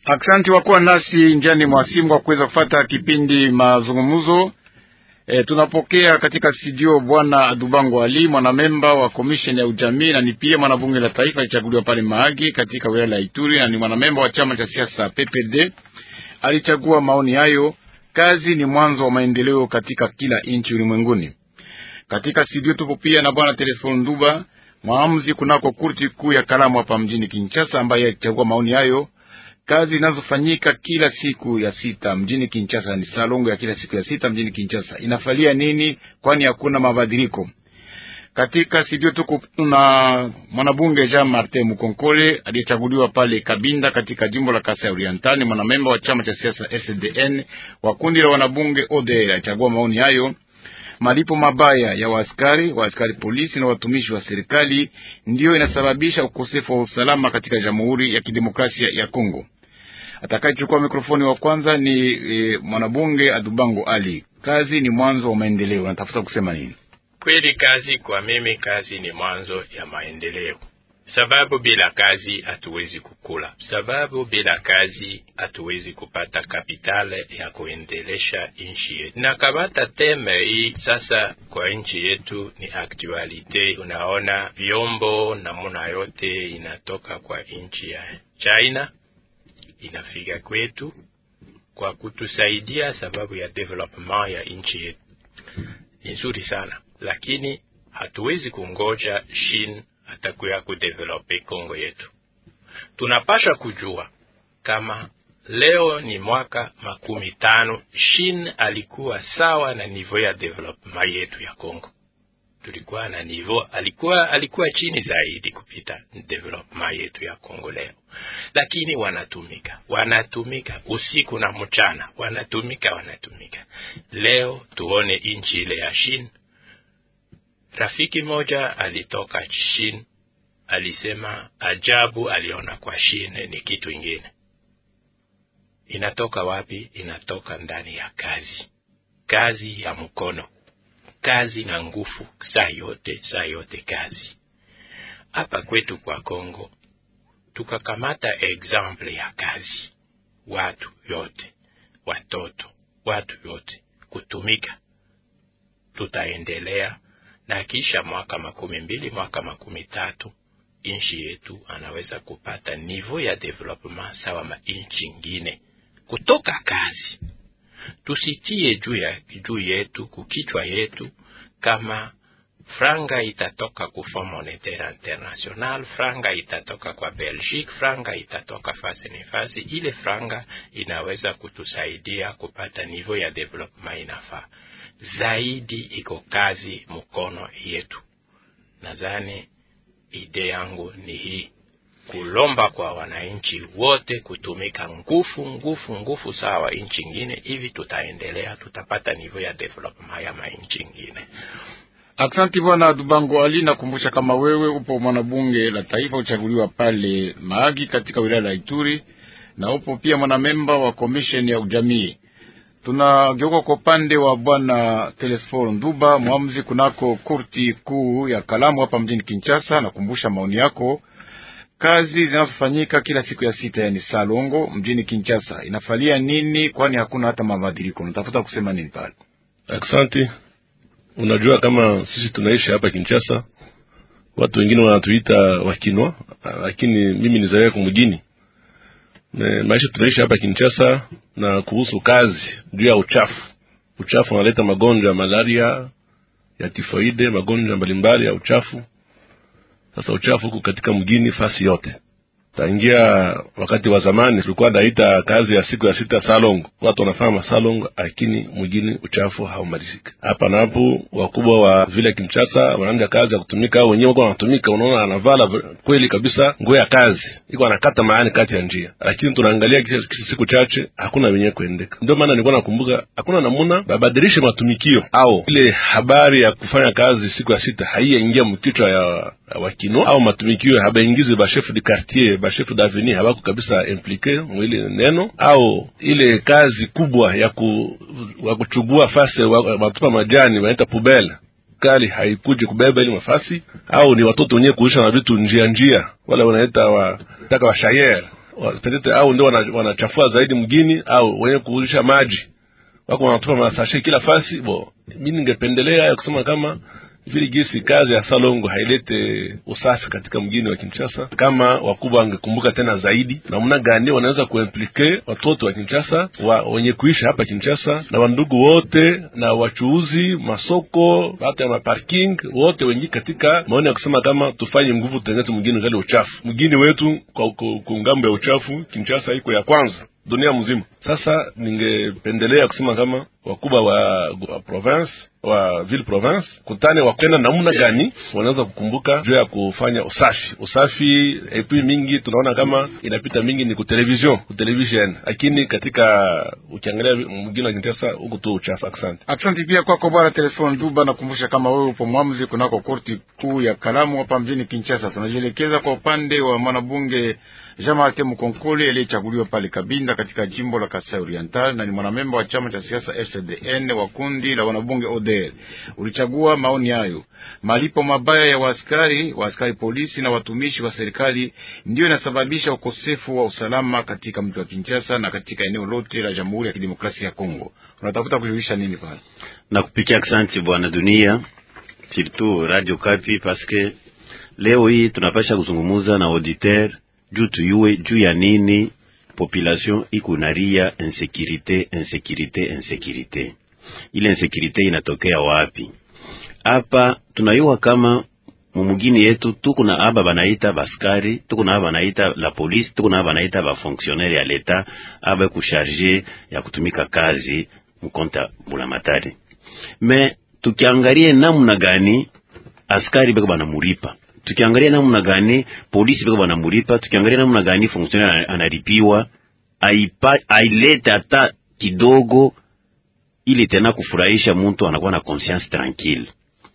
Aksanti wakuwa nasi njiani mwasimu kwa kuweza kufata kipindi mazungumuzo. Tunapokea katika studio bwana Adubango Ali, mwanamemba wa commission ya ujamii na ni pia mwanabunge la taifa alichaguliwa pale Mahagi katika wilaya ya Ituri, na ni mwanamemba wa chama cha siasa PPD. Alichagua maoni hayo: kazi ni mwanzo wa maendeleo katika kila nchi ulimwenguni. Katika studio tupo pia na bwana Telefon Nduba, mwamuzi kunako kurti kuu ya Kalamu hapa mjini Kinshasa, ambaye alichagua maoni hayo: kazi zinazofanyika kila siku ya sita mjini Kinshasa, ni salongo ya kila siku ya sita mjini Kinshasa, inafalia nini kwani hakuna mabadiliko? Katika studio tuko na mwanabunge Jean Martin Mukonkole aliyechaguliwa pale Kabinda katika jimbo la Kasai Oriental, mwanamemba wa chama cha siasa SDN wa kundi la wanabunge ODR. Alichagua maoni hayo: malipo mabaya ya waaskari polisi na watumishi wa serikali ndiyo inasababisha ukosefu wa usalama katika Jamhuri ya Kidemokrasia ya Kongo. Atakayechukua mikrofoni wa kwanza ni mwanabunge Adubango Ali. Kazi ni mwanzo wa maendeleo. Natafuta kusema nini? Kweli kazi kwa mimi, kazi ni mwanzo ya maendeleo. Sababu bila kazi hatuwezi kukula. Sababu bila kazi hatuwezi kupata kapitale ya kuendelesha nchi yetu. Na kamata teme hii sasa kwa nchi yetu ni aktualite. Unaona vyombo namuna yote inatoka kwa nchi ya China inafika kwetu kwa kutusaidia sababu ya development ya nchi yetu. Ni nzuri sana, lakini hatuwezi kungoja China atakuya kudevelope Kongo yetu. Tunapasha kujua kama leo ni mwaka 15 China alikuwa sawa na niveau ya development yetu ya Kongo. Tulikuwa na niveau alikuwa chini zaidi kupita development yetu ya Kongo leo. Lakini wanatumika usiku na mchana, wanatumika. Leo tuone nchi ile ya China. Rafiki moja alitoka China, alisema ajabu aliona kwa China ni kitu ingine. Inatoka wapi? Inatoka ndani ya kazi ya mkono, kazi na nguvu, saa yote kazi. Hapa kwetu kwa Kongo tukakamata example ya kazi, watu yote, watoto, watu yote kutumika, tutaendelea. Na kisha mwaka 12, mwaka 13, nchi yetu anaweza kupata niveau ya development sawa ma nchi nyingine kutoka kazi. Tusitie juu yetu kukichwa yetu kama franga itatoka ku Fond Monetaire International, franga itatoka kwa Belgique, franga itatoka fasi. Ile franga inaweza kutusaidia kupata niveau ya development inafaa. Zaidi iko kazi mkono yetu. Nadhani ide yangu ni hii: kulomba kwa wananchi wote kutumika nguvu sawa nchi nyingine, hivi tutaendelea, tutapata niveau ya development ya nchi nyingine. Aksanti bwana Adubango Ali. Nakumbusha kama wewe upo mwanabunge la taifa uchaguliwa pale Mahagi katika wilaya la Ituri, na upo pia mwanamemba wa commission ya ujamii. Tunageuka kwa upande wa bwana Telefon Nduba, mwamuzi kunako kurti kuu ya Kalamu hapa mjini Kinshasa. Nakumbusha maoni yako: kazi zinazofanyika kila siku ya sita, yani salongo mjini Kinshasa, inafalia nini kwani hakuna hata mabadiliko? Natafuta kusema nini pale? Asante. Unajua kama sisi tunaishi hapa Kinshasa, watu wengine wanatuita wakinwa, lakini mimi ni zaidi kumjini. Maisha tunaishi hapa Kinshasa, na kuhusu kazi juu ya uchafu unaleta magonjwa ya malaria, ya tifoide, magonjwa mbalimbali ya uchafu. Sasa uchafu uko katika mjini fasi yote. Tangia wakati wa zamani tulikuwa naita kazi ya siku ya sita salongo, watu wanafanya salongo, lakini mjini uchafu haumaliziki. Hapa na hapo wakubwa wa vile Kinshasa wanaanza kazi ya kutumika, wenyewe wako wanatumika, unaona anavala kweli kabisa nguo ya kazi, iko anakata maani kati ya njia, lakini tunaangalia kisa siku chache hakuna wenyewe kuendeka. Ndio maana nilikuwa nakumbuka hakuna namuna babadilishe matumikio au ile habari ya kufanya kazi siku ya sita haiingia mkichwa ya wakino, au matumikio habaingize ba chef de quartier, ba chef d'avenue habako kabisa impliqué mwili neno, au ile kazi kubwa ya kuchugua fasi watupa majani wanaita poubelle kali haikuje kubeba ile mafasi, au ni watoto wenyewe kuisha na vitu njia wala wanaita wataka wa shayer peut-être au ndio wanachafua zaidi mgini, au wenye kuuzisha maji wako wanatupa masashe kila fasi. Mimi ningependelea kusema kama vile gisi kazi ya Salongo hailete usafi katika mgini wa Kinshasa, kama wakubwa wangekumbuka tena zaidi namna gani wanaweza kuimplike watoto wa Kinshasa wenye kuishi hapa Kinshasa na wandugu wote na wachuuzi masoko hata ya parking wote wengi katika maoni ya kusema kama tufanye nguvu tutengeneze mgini ngale uchafu. Mgini wetu kwa ngambo ya uchafu Kinshasa iko ya kwanza dunia mzima. Sasa ningependelea kusema kama wakubwa wa province wa ville province kutane wakenda namna gani wanaweza kukumbuka juu ya kufanya usafi epi mingi tunaona kama inapita mingi ni ku television, lakini katika ukiangalia mgini wa Kinshasa huko tu uchafu. Asante pia kwako bwana Telefone Duba. Nakumbusha kama wewe upo mwamuzi kunako korti kuu ya Kalamu hapa mjini Kinshasa. Tunajielekeza kwa upande wa mwanabunge Jean-Martin Mukonkole aliyechaguliwa pale Kabinda katika jimbo la Kasai Oriental na ni mwanamemba wa chama cha siasa FCDN wa kundi la wanabunge ODR. Ulichagua maoni hayo. Malipo mabaya ya waaskari polisi na watumishi wa serikali ndio inasababisha ukosefu wa usalama katika mji wa Kinshasa na katika eneo lote la Jamhuri ya Kidemokrasia ya Kongo. Unatafuta kujulisha nini pale? Na kupikia asante bwana Dunia, surtout Radio Kapi, parce que leo hii tunapasha kuzungumuza na auditeur juu ya nini population ikunaria insécurité. Ile insécurité inatokea wapi? Hapa tunayua kama mumugini yetu tuko na aba banaita baskari, tuko na aba banaita la police, tuko na aba banaita ba fonctionnaire ya leta, aba kucharger ya kutumika kazi mkonta bulamatari. Me tukiangalia namna gani askari beko banamuripa, tukiangalia namna gani polisi beko banamuripa, tukiangalia namna gani fonctionnaire anaripiwa, aileta hata kidogo ile tena kufurahisha mtu anakuwa na conscience tranquille.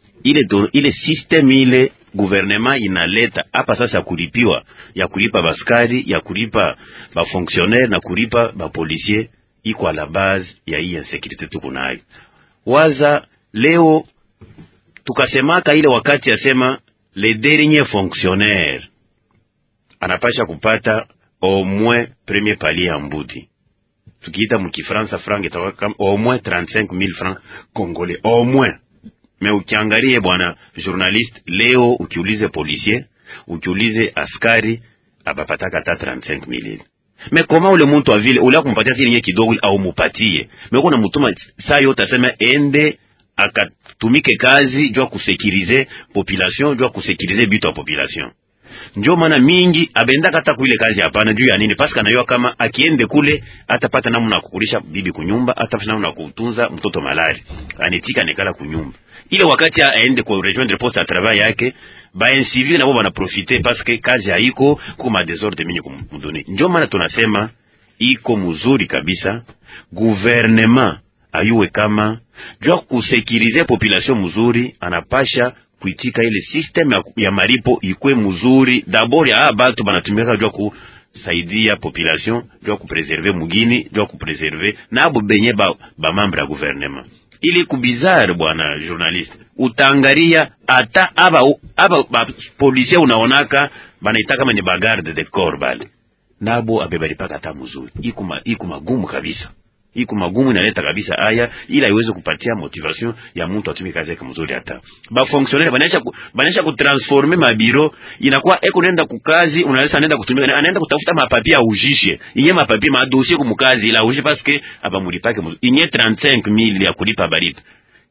Ile system ile gouvernement inaleta hapa sasa ya kulipiwa, ya kulipa baskari, ya kulipa ba fonctionnaire na kulipa ba policier iko à la base ya hii insécurité tuko nayo. Waza leo tukasemaka ile wakati yasema les derniers fonctionnaires anapasha kupata au moins premier palier en mbuti. Tukiita mkifransa franc itakuwa kama au moins 35,000 francs congolais au moins. Mais ukiangalie bwana journaliste leo, ukiulize policier, ukiulize askari, abapataka hata 35,000. Mais comment ule mtu wa vile ule kumpatia kile kidogo au mupatie? Mais kuna mtuma saa yote asema ende akatumike kazi jua kusekirize population, jua kusekirize bitu ya population. Ndio maana mingi abenda kata kuile kazi hapana juu ya nini? Paska anayua kama akiende kule atapata namna kukulisha bibi kunyumba, atapata namna kutunza mtoto malari, anitika nekala kunyumba. Ile wakati aende kwa rejoindre poste à travail yake, ba incivil na baba na profiter parce que kazi haiko kuma desordre mingi kumudoni. Ndio maana tunasema iko mzuri kabisa gouvernement ayue kama jua kusekirize population mzuri, anapasha kuitika ile system ya maripo ikwe mzuri. D'abord ya batu banatumika jua kusaidia population, jua kupreserver mugini, jua kupreserver na abo benye ba membre ya gouvernement. Ili kubizarre bwana journaliste, utangaria ata aba policier unaonaka banaitaka kama ni bagarde de corps bale nabo abebalipaka hata mzuri. Iko magumu kabisa, iko magumu, inaleta kabisa haya ila iweze kupatia motivation ya mtu atumike kazi yake mzuri. Hata ba fonctionnaire banaisha kutransformer mabiro, inakuwa eko nenda kukazi, unaweza nenda kutumika, anaenda kutafuta mapapia ujishe inye mapapia ma dossier kumkazi ila ujishe parce que abamulipake mzuri inye 35,000 ya kulipa balipa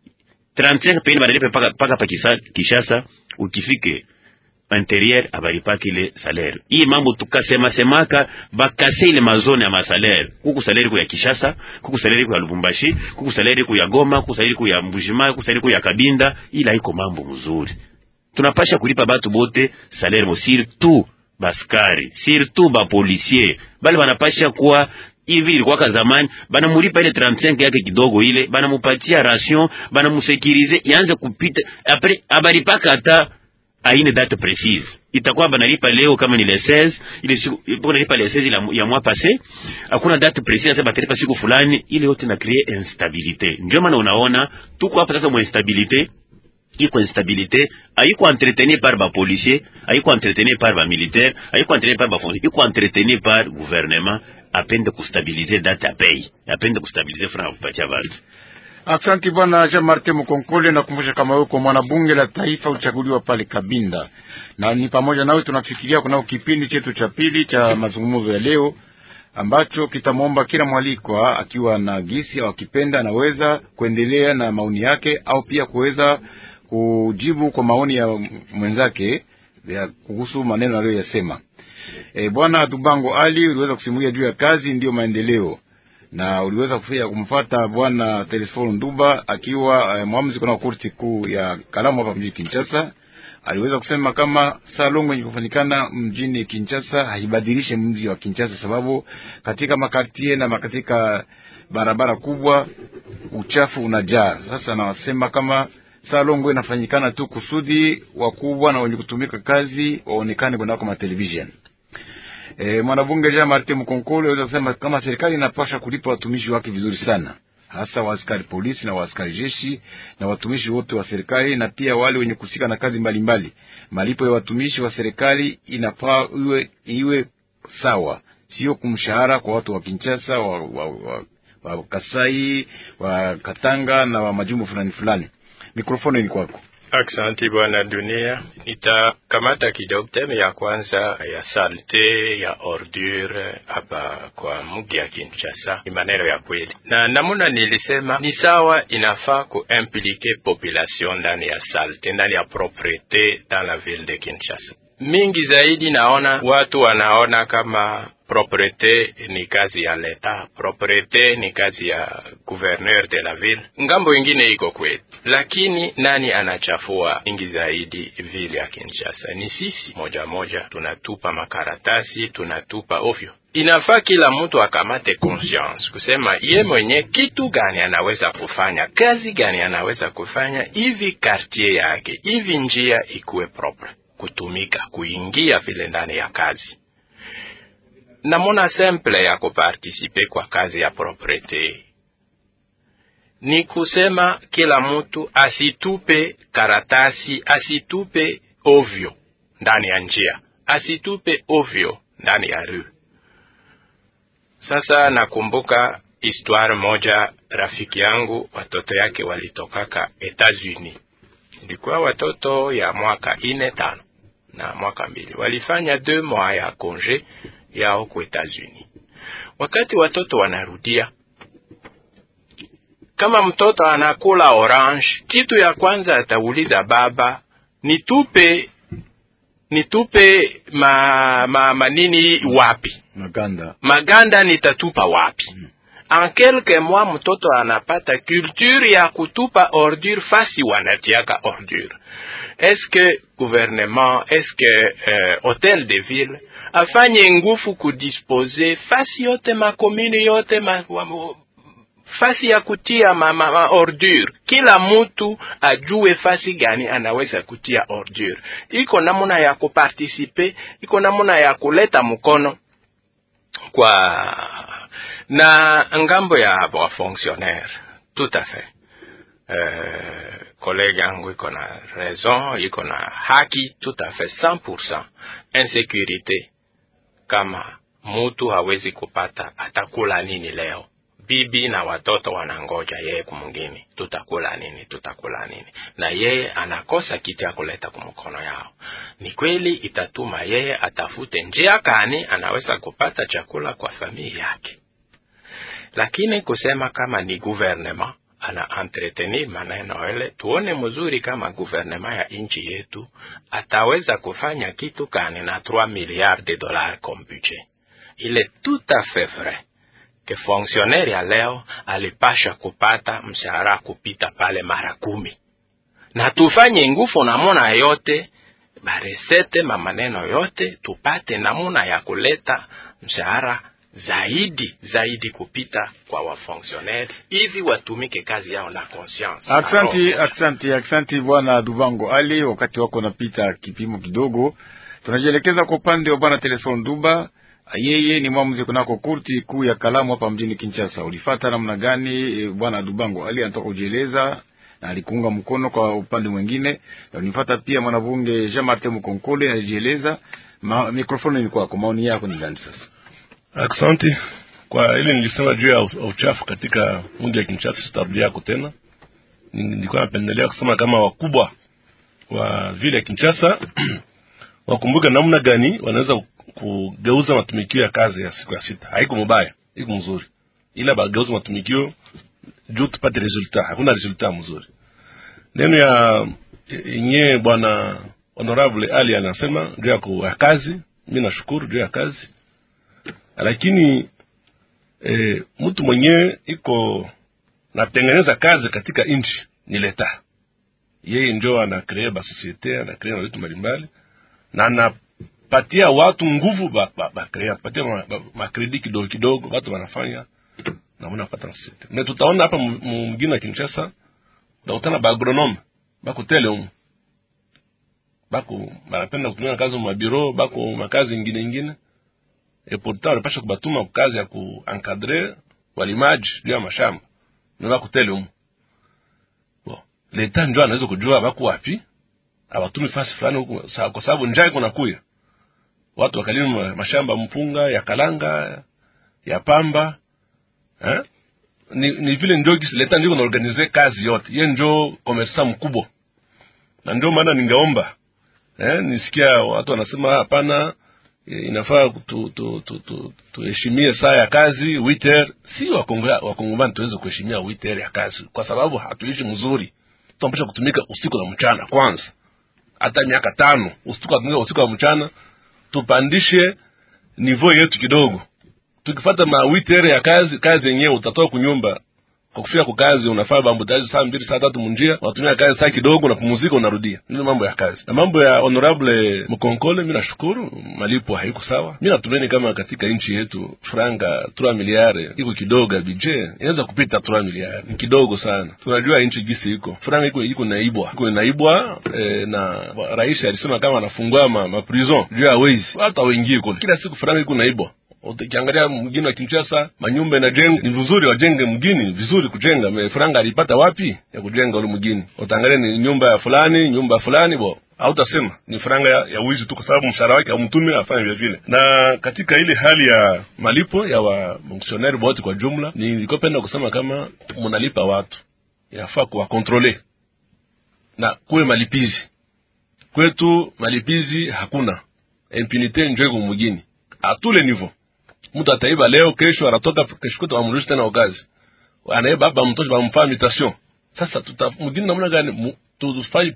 35 peni balipa paka Kishasa, ukifike intérieur abalipaki ile salaire. Hii mambo tukasema semaka bakase ile mazone ya masalaire. Kuku salaire ku ya Kishasa, kuku salaire ku ya Lubumbashi, kuku salaire ku ya Goma, kuku salaire ku ya Mbujima, kuku salaire ku ya Kabinda, ila iko mambo mzuri. Tunapasha kulipa batu bote salaire mo, surtout baskari, surtout ba policier. Bali banapasha kuwa hivi ilikuwa zamani bana mulipa ile 35 yake kidogo ile, bana mupatia ration, bana musekirize yanze kupita après abalipaka hata aine date précise. Itakuwa banalipa leo kama ni le 16, ile siku banalipa le 16 ya mois passé, hakuna date précise sasa batalipa siku fulani, ile yote na créer instabilité. Ndio maana unaona tuko hapa sasa mu instabilité. iko instabilité haiko entretenu par ba policier, haiko entretenu par ba militaire, haiko entretenu par ba fonctionnaire, iko entretenu par gouvernement apende kustabiliser date ya pay, apende kustabiliser franc kupatia watu. Asante bwana Jean Martin Mukonkole, na kumbusha kama yuko mwanabunge la taifa uchaguliwa pale Kabinda. Na ni pamoja nawe tunafikiria kuna kipindi chetu cha pili cha mazungumzo ya leo ambacho kitamwomba kila mwalikwa akiwa na gisi au akipenda anaweza kuendelea na maoni yake au pia kuweza kujibu kwa maoni ya mwenzake ya kuhusu maneno aliyoyasema. Bwana Dubango Ali, uliweza kusimulia juu ya kazi ndiyo maendeleo, na uliweza kufia kumfuata bwana Telesforo Nduba akiwa mwamuzi kuna kurti kuu ya Kalamu hapa mjini Kinshasa. Aliweza kusema kama salongo yenye kufanyikana mjini Kinshasa haibadilishe mji wa Kinshasa, sababu katika makartie na katika barabara kubwa uchafu unajaa. Sasa nawasema kama salongo inafanyikana tu kusudi wakubwa na wenye kutumika kazi waonekane kwa television. Mwanabunge Jean Martin Mukonkole aliweza kusema kama serikali inapaswa kulipa watumishi wake vizuri sana, hasa wa askari polisi na wa askari jeshi na watumishi wote wa serikali na pia wale wenye kusika na kazi mbalimbali. Malipo ya watumishi wa serikali inafaa iwe sawa, sio kumshahara kwa watu wa Kinshasa, wa Kasai, wa Katanga na wa majimbo fulani fulani. Mikrofoni ni kwako. Aksanti bwana Dunia. Nitakamata kidogo teme ya kwanza ya salte ya ordure hapa kwa mji ya Kinshasa. Ni maneno ya kweli, na namuna nilisema ni sawa, inafaa kuimplike population ndani ya salte, ndani ya propriete dans la ville de Kinshasa. Mingi zaidi naona watu wanaona kama propriete ni kazi ya leta, propriete ni kazi ya gouverneur de la ville. Ngambo ingine iko kweli, lakini nani anachafua ingi zaidi ville ya Kinshasa? Ni sisi moja moja, tunatupa makaratasi, tunatupa ovyo. Inafaa kila mtu akamate conscience kusema ye mwenye kitu gani anaweza kufanya, kazi gani anaweza kufanya, hivi quartier yake, hivi njia ikuwe propre kutumika, kuingia vile ndani ya kazi. Namona simple ya kuparticipe kwa kazi ya propriete ni kusema kila mtu asitupe karatasi, asitupe ovyo ndani ya njia, asitupe ovyo ndani ya rue. Sasa nakumbuka histoire moja, rafiki yangu watoto yake walitokaka Etats-Unis. Ilikuwa watoto ya mwaka 4-5 na mwaka 2. Walifanya 2 mois ya congé yao kwa Etats-Unis. Wakati watoto wanarudia, kama mtoto anakula orange, kitu ya kwanza atauliza baba, nitupe manini wapi? Maganda nitatupa wapi? En quelques mois mtoto anapata culture ya kutupa ordure fasi wanatiaka ordure. Est-ce que gouvernement, est-ce que hôtel de ville afanye nguvu kudispose fasi yote makomune yote fasi ya kutia ordure, kila mtu ajue fasi gani anaweza kutia ordure. Iko namuna ya kuparticipe, iko namuna ya kuleta mkono kwa na ngambo ya wa fonctionnaire. Tout à fait. Collègue yangu iko na raison, iko na haki, tout à fait 100%. Insécurité, kama mtu hawezi kupata atakula nini leo? Bibi na watoto wanangoja yeye kumngine, tutakula nini, na yeye anakosa kitu ya kuleta kumkono yao. Ni kweli itatuma yeye atafute njia kani anaweza kupata chakula kwa familia yake. Lakini kusema kama ni gouvernement ana entretenir maneno ele, tuone mzuri kama gouvernement ya nchi yetu ataweza kufanya kitu kani na 3 milliards de dollars comme budget. Il est tout à fait vrai que fonctionnaire ya leo alipasha kupata mshahara kupita pale mara 10. Na tufanye nguvu namuna yote, baresete maneno yote, tupate namuna ya kuleta mshahara zaidi kupita kwa wa fonctionnaire, hivi watumike kazi yao na conscience. Aksanti bwana Dubango Ali. Wakati wako napita kipimo kidogo, tunajielekeza kwa upande wa bwana Telesforo Nduba. Yeye ni mwamuzi kunako kurti kuu ya Kalamu hapa mjini Kinshasa. Ulifuata namna gani bwana Dubango Ali anataka kujieleza na alikunga mkono kwa upande mwingine. Unifuata pia mwanabunge Jean Martin Mukonkole alijieleza. Mikrofoni ni kwako, maoni yako ni gani sasa? Asante kwa ile nilisema juu ya uchafu katika mji wa Kinshasa. Sitarudia yako tena. Nilikuwa napendelea kusema kama wakubwa wa vile Kinshasa wakumbuke namna gani wanaweza kugeuza matumikio ya kazi ya siku ya sita. Haiko mbaya, iko mzuri, ila bageuza matumikio juu tupate resulta. Hakuna resulta mzuri. Neno ya yenyewe bwana Honorable Ali anasema juu ya kazi, mimi nashukuru juu ya kazi. Lakini mtu mwenyewe iko natengeneza kazi katika nchi ni leta. Yeye ndio ana create ba societe, ana create vitu mbalimbali na anapatia watu nguvu ba create, patia ma credit kidogo watu wanafanya na wanapata societe. Na tutaona hapa mwingine wa Kinshasa utaona ba agronome bako tele bako wanapenda kutumia kazi mu bureau, bako makazi nyingine pourtant wanapaswa kubatuma kazi ya kuencadrer walimaji juu ya mashamba na bako tele leta njoo anaweza kujua bako wapi abatumi fasi fulani huko, kwa sababu njaa iko nakuya. Watu wakalima mashamba mpunga ya kalanga ya pamba ni vile njoo leta ndio inaorganize kazi yote. Yeye njoo komersa mkubwa, na ndio maana ningeomba nisikia watu wanasema hapana, inafaa tuheshimie saa ya kazi 8h. Si wakongomani tuweze kuheshimia 8h ya kazi, kwa sababu hatuishi mzuri. Tunapaswa kutumika usiku na mchana kwanza. Hata miaka 5 usiku na mchana, tupandishe niveau yetu kidogo. Tukifuata ma 8h ya kazi yenyewe utatoka kunyumba kwa kufika kwa kazi, unafaa bambutaji saa 2 saa 3 munjia, watumia kazi saa kidogo na pumzika unarudia. Ndio mambo ya kazi. Na mambo ya Honorable Mukonkole, mimi nashukuru malipo haiko sawa. Mimi natumeni kama katika nchi yetu franga 3 miliari iko kidogo, budget inaweza kupita 3 miliari ni kidogo sana. Tunajua nchi gisi iko franga iko naibwa na rais alisema kama anafungua ma prison juu ya wezi hata wengi iko kila siku franga iko naibwa. Ukiangalia mjini wa Kinshasa manyumba inajenga ni vizuri, wajenge mjini vizuri kujenga. Franga alipata wapi ya kujenga ule mjini? Utaangalia ni nyumba fulani au utasema ni franga ya wizi tu, kwa sababu mshahara wake amtume afanye vile. Na katika ile hali ya malipo ya wa fonctionnaire wote kwa jumla, nilikopenda kusema kama mnalipa watu yafaa kuwa controller na kuwe malipizi. Kwetu malipizi hakuna, impunity njoo kwa mjini a tous les niveaux. Mtu ataiba leo, kesho anatoka, kesho kuto amrudisha tena ukazi. Anaiba hapa mtoto bamfanya mutation. Sasa mjini namna gani tufanye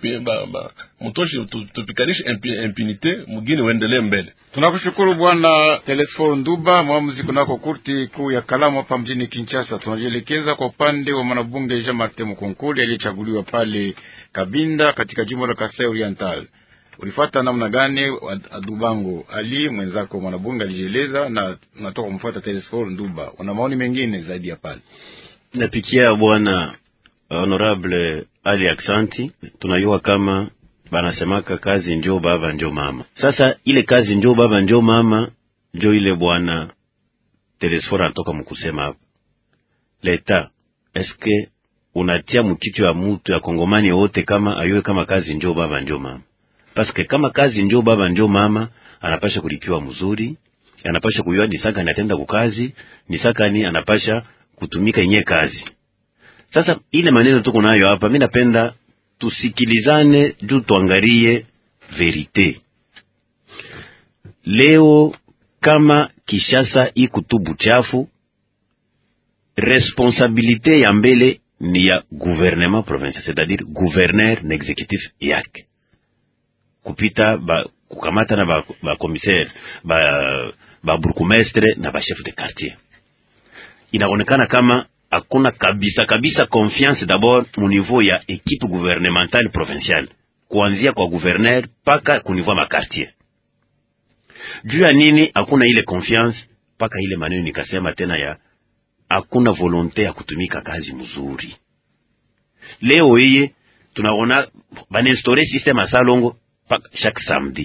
mtoshi tupikanishe impunity mjini uendelee mbele. Tunakushukuru bwana Telesfor Nduba, mwamuzi kunako kurti kuu ya Kalamu hapa mjini Kinshasa. Tunajielekeza kwa upande wa mwanabunge Jean Martin Mukonkole aliyechaguliwa pale Kabinda katika jimbo la Kasai Oriental. Ulifuata namna gani Adubango Ali mwenzako mwanabunge alijieleza, na tunatoka kumfuata Telesfor Nduba? Una maoni mengine zaidi ya pale? Napikia bwana Honorable Ali Aksanti. Tunajua kama banasemaka kazi njoo baba njoo mama. Sasa ile kazi njoo baba njoo mama njoo ile bwana Telesfor anatoka mkusema hapa. Leta eske unatia mkichwa ya mtu ya Kongomani wote kama ayoe kama kazi njoo baba njoo mama? Paske kama kazi njoo baba njoo mama, anapasha kulipiwa mzuri, anapasha kujua ni saka anatenda kukazi, ni saka ni anapasha kutumika yenye kazi. Sasa ile maneno tuko nayo hapa, mimi napenda tusikilizane juu tuangalie verite. Leo kama Kinshasa ikutubu chafu, responsabilité ya mbele ni ya gouvernement provincial, c'est-à-dire gouverneur na exécutif yake. Kupita kukamata na ba commissaire ba bourgmestre na ba chef de quartier. Inaonekana kama hakuna kabisa confiance d'abord au niveau ya équipe gouvernementale provinciale, kuanzia kwa gouverneur paka ku niveau ma quartier. Juu ya nini hakuna ile confiance? Paka ile maneno nikasema tena ya hakuna volonté ya kutumika kazi mzuri. Leo hii tunaona baninstaurer système à salongo chaque samedi.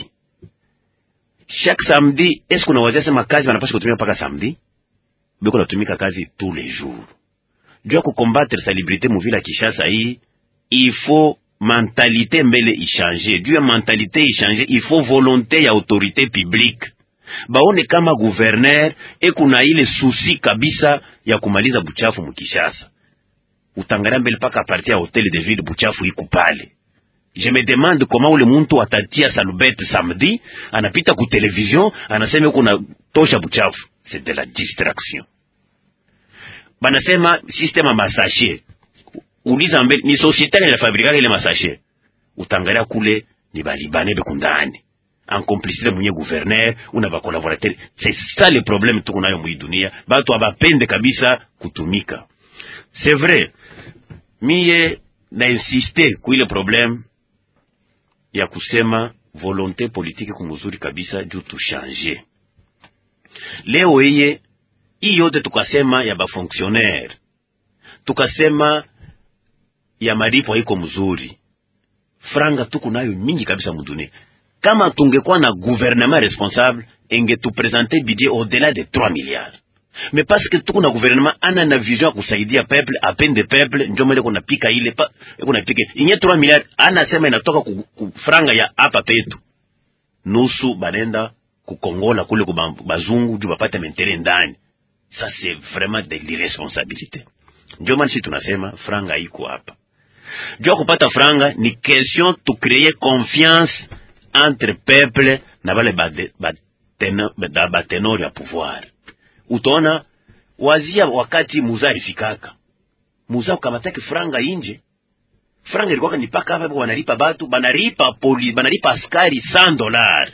Est-ce qu'on a wazia sema kazi wanapaswa kutumika paka samedi? Beko natumika kazi tous les jours. Jua ku combattre salubrité mu vila Kinshasa hii il faut mentalité mbele ishange. Juu ya mentalité ishange, il faut volonté ya autorité publique. Baone kama gouverneur kuna ile souci kabisa ya kumaliza buchafu mukishasa. Utangalia mbele paka partir ya hotel de ville buchafu iko pale. Je me demande comment ule muntu atatia salubete samedi, anapita ku television, anasema kuna tosha buchafu. C'est de la distraction. Banasema système masache. Uliza mbele ni société ile fabrika ile masache. Utangalia kule ni balibane bekundani. En complicité mwenye gouverneur una ba collaborateur. C'est ça le problème tuko nayo mu dunia. Batu abapende kabisa kutumika. C'est vrai. Mie na insister ku ile problème ya kusema volonté politique kumuzuri kabisa juu tu changer. Leo hii yote tukasema ya ba fonctionnaire. Tukasema ya malipo haiko mzuri. Franga tuko nayo mingi kabisa mdunia. Kama tungekuwa na gouvernement responsable, tu présenter budget au-delà de 3 milliards. Mais parce que tuko na gouvernement ana na vision kusaidia peuple, apende peuple, ndio mele kuna pika ile kuna pika. Inye 3 milliards ana sema inatoka ku franga ya hapa petu. Nusu banenda kukongola kule ku bazungu juu bapate mentere ndani. Ça c'est vraiment de l'irresponsabilité. Ndio maana sisi tunasema franga iko hapa. Juu kupata franga ni question to créer confiance entre peuple na wale batenori ya pouvoir. Utaona wazia wakati Muza alifikaka. Muza ukamataki franga inje. Franga ilikuwa ni paka hapa wanalipa batu, banalipa askari $100.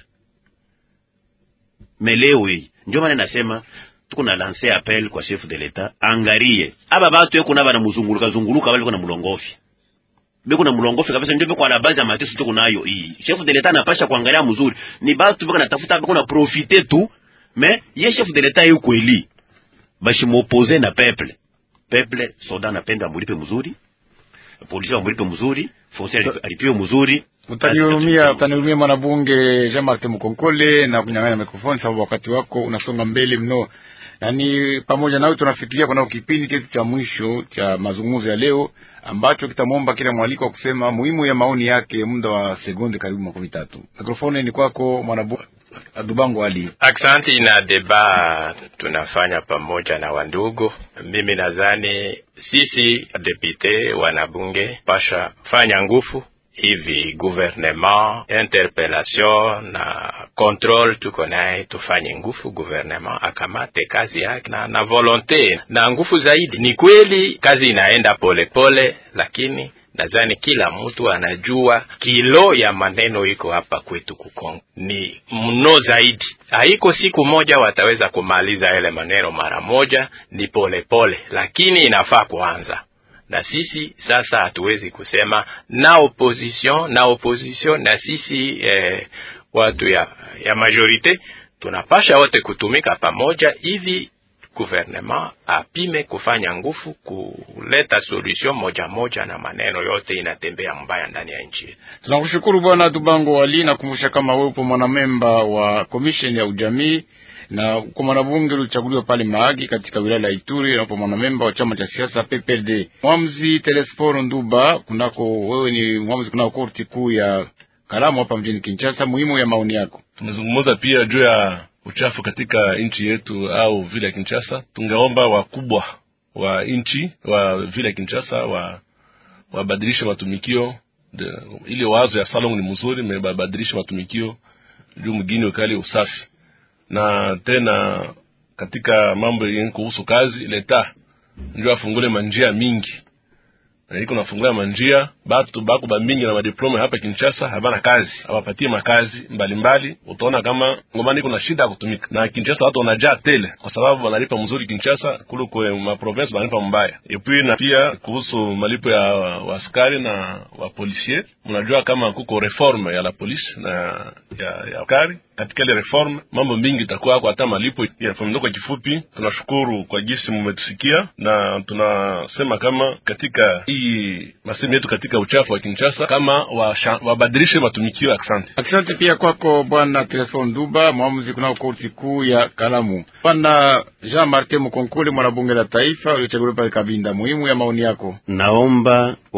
Melewe, ndio maana nasema tuko na lancer appel kwa chef de l'État, angarie. Aba batu yeko na bana muzunguluka wale kuna mulongofi. Beko na mulongofi kabisa ndio beko na base ya mateso tuko nayo hii. Chef de l'État anapasha kuangalia mzuri. Ni batu beko natafuta beko na profiter tu, mais ye chef de l'État yuko eli. Bashi m'opposer na peuple. Peuple soda napenda mulipe mzuri. Polisi mulipe mzuri, foncier alipiwe mzuri. Utaniumia mwanabunge Jean-Marc Mukonkole na kunyang'anya mikrofoni sababu wakati wako unasonga mbele mno. Nani pamoja nawe tunafikiria kuna kipindi kitu cha mwisho cha mazungumzo ya leo ambacho kitamwomba kila mwaliko kusema muhimu ya maoni yake muda wa sekunde karibu 13. Mikrofoni ni kwako mwanabunge Adubango Ali. Aksanti na deba tunafanya pamoja na wandugu. Mimi nadhani sisi depute wanabunge pasha fanya nguvu hivi gouvernement interpellation na control tuko naye tufanye nguvu gouvernement akamate kazi yake na volonté na nguvu zaidi. Ni kweli kazi inaenda pole pole, lakini nadhani kila mtu anajua kilo ya maneno iko hapa kwetu kukongo ni mno zaidi. Haiko siku moja wataweza kumaliza ile maneno mara moja, ni pole pole, lakini inafaa kuanza. Na sisi sasa hatuwezi kusema na opposition na sisi watu ya majorite tunapasha wote kutumika pamoja hivi gouvernement apime kufanya nguvu kuleta solution moja na maneno yote inatembea mbaya ndani ya nchi. Tunakushukuru bwana Dubango Wali na kumbusha kama wewe upo mwanamemba wa commission ya ujamii na kwa mwanabunge ulichaguliwa pale Mahagi katika wilaya ya Ituri na kwa mwanamemba wa chama cha siasa PPRD. Mwamzi Telesforo Nduba kunako wewe ni mwamzi kunako korti kuu ya Kalamu hapa mjini Kinshasa, muhimu ya maoni yako. Tumezungumza pia juu ya uchafu katika nchi yetu au vile Kinshasa. Tungeomba wakubwa wa nchi wa vile Kinshasa wabadilishe matumikio ile wazo ya salon ni mzuri, mebadilishe matumikio juu mgini ukali usafi. Na tena katika mambo yenye kuhusu kazi leta ndio afungule manjia mingi. Na iko nafungula manjia batu bako ba mingi na madiploma hapa Kinshasa habana kazi, awapatie makazi mbalimbali. Utaona kama ngomani kuna shida kutumika. Na Kinshasa watu wanajaa tele kwa sababu wanalipa mzuri Kinshasa kule kwa ma province wanalipa mbaya. Epi na pia kuhusu malipo ya askari na wa policier, mnajua kama kuko reforme ya la police na ya askari. Katika ile reform mambo mingi itakuwa kwa hata malipo ya reform. Kwa kifupi tunashukuru kwa jinsi mmetusikia na tunasema kama katika hii masemi yetu katika uchafu wa Kinshasa kama wabadilishe matumikio. Asante pia kwako bwana Telesforo Nduba, mwamuzi kunao korti kuu ya Kalamu. Bwana Jean-Marc Mukonkole mwanabunge la taifa ulichaguliwa pale Kabinda, muhimu ya maoni yako. Naomba wa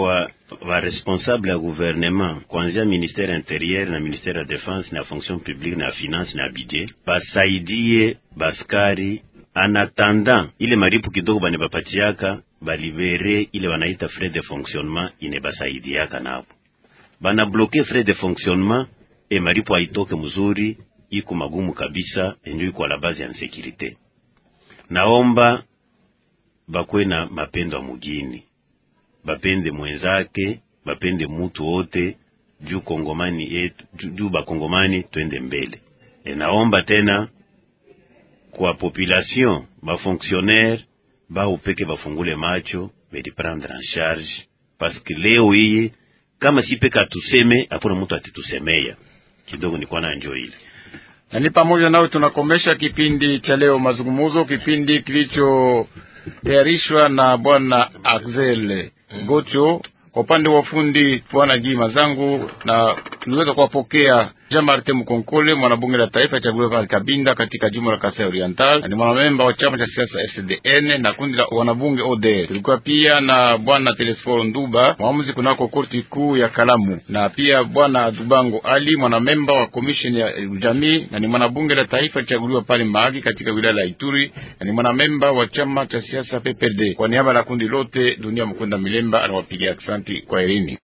wa responsable ya gouvernement kuanzia ministère intérieur na ministère ya défense na fonction publique na finance na budget basaidie baskari en attendant ile maripu kidogo bane bapatiaka balibere ile wanaita frais de fonctionnement ine basaidiaka nabo bana bloquer frais de fonctionnement e maripu haitoke mzuri iko magumu kabisa ndio iko la base ya insécurité. Naomba bakwe na mapendo mugini bapende mwenzake bapende mutu wote juu kongomani yetu juu bakongomani twende mbele. Naomba tena kwa population ba fonctionnaire ba upeke bafungule macho bedi prendre en charge parce que leo hii kama si peka tuseme hakuna mtu atitusemea kidogo ni kwa na njoo ile. Na ni pamoja nao tunakomesha kipindi cha leo mazungumzo, kipindi kilicho tayarishwa na bwana Axel Gocho kwa upande wa fundi bwana Gima zangu, na tuliweza kuwapokea Jean-Martin Mukonkole mwanabunge la taifa chaguliwa kwa Kabinda katika jimbo la Kasai Oriental, ni mwanamemba wa chama cha siasa SDN na kundi la wanabunge ODR. Tulikuwa pia na bwana Telesforo Nduba mwamuzi kunako korti kuu ya Kalamu, na pia bwana Dubango Ali mwanamemba wa commission ya jamii na ni mwanabunge la taifa chaguliwa pale Mahagi katika wilaya ya Ituri, na ni mwanamemba wa chama cha siasa PPRD. Kwa niaba la kundi lote Dunia Mkunda Milemba anawapigia asante kwa elini.